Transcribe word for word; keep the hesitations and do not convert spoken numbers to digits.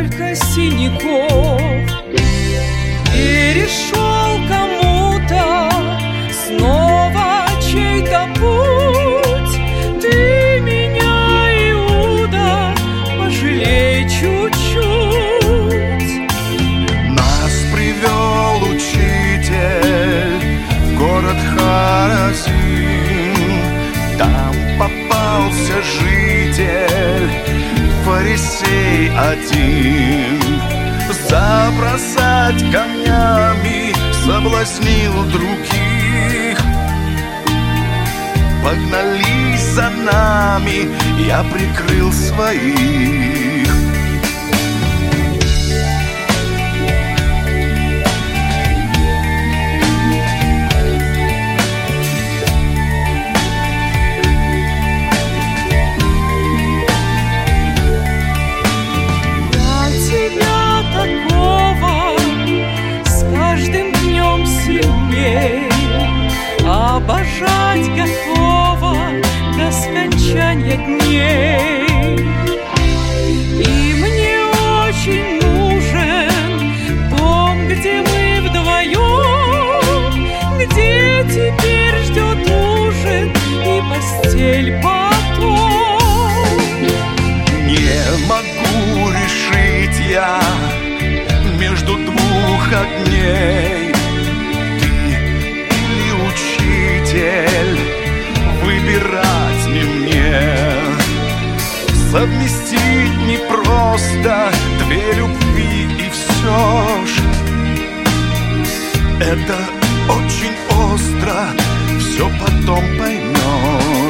сколько синяков. Перешел кому-то снова чей-то путь. Ты меня, Иуда, пожалей чуть-чуть. Нас привел учитель в город Харазим. Там попался житель, фарисей один. Забросать камнями соблазнил других. Погнались за нами, я прикрыл своих. Обожать готова до скончания дней. И мне очень нужен дом, где мы вдвоем, где теперь ждет ужин и постель потом. Не могу решить я между двух огней. Выбирать не мне. Совместить непросто две любви, и все ж это очень остро, все потом поймешь.